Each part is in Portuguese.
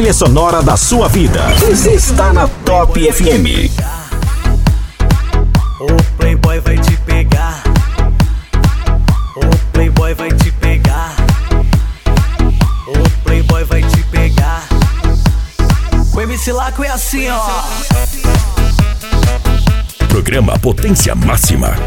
trilha sonora da sua vida. Você está na Top FM. O Playboy vai te pegar. O Playboy vai te pegar. O Playboy vai te pegar. O MC Laco é assim, ó. Programa Potência Máxima.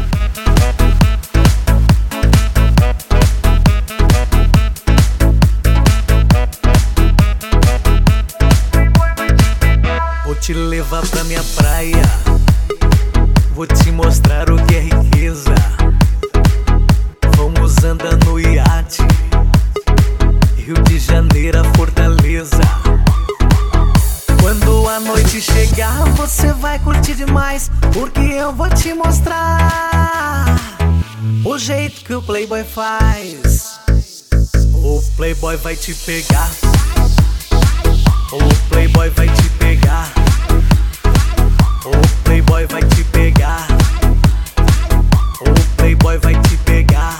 Vou te levar pra minha praia. Vou te mostrar o que é riqueza. Vamos andar no iate, Rio de Janeiro, Fortaleza. Quando a noite chegar, você vai curtir demais, porque eu vou te mostrar o jeito que o Playboy faz. O Playboy vai te pegar. O Playboy vai te pegar. O Playboy vai te pegar. O Playboy vai te pegar.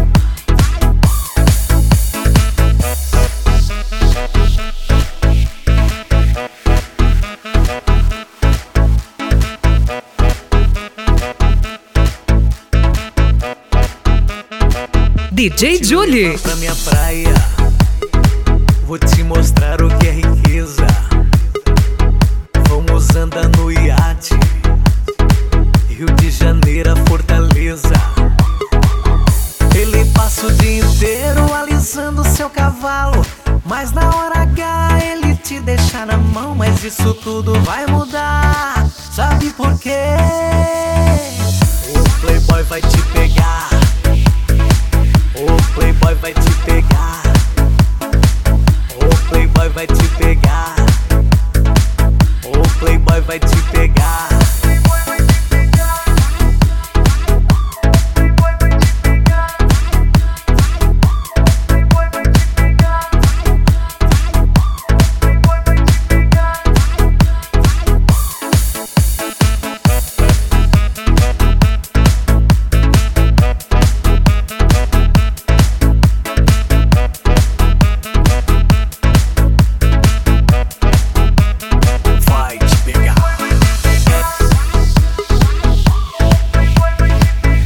DJ Julie. Pra minha praia, vou te mostrar o que é riqueza. Vamos andar no iate, Rio de Janeiro, Fortaleza. Ele passa o dia inteiro alisando seu cavalo, mas na hora H ele te deixa na mão. Mas isso tudo vai mudar, sabe por quê? O Playboy vai te pegar. O Playboy vai te pegar. O Playboy vai te pegar. O Playboy vai te pegar.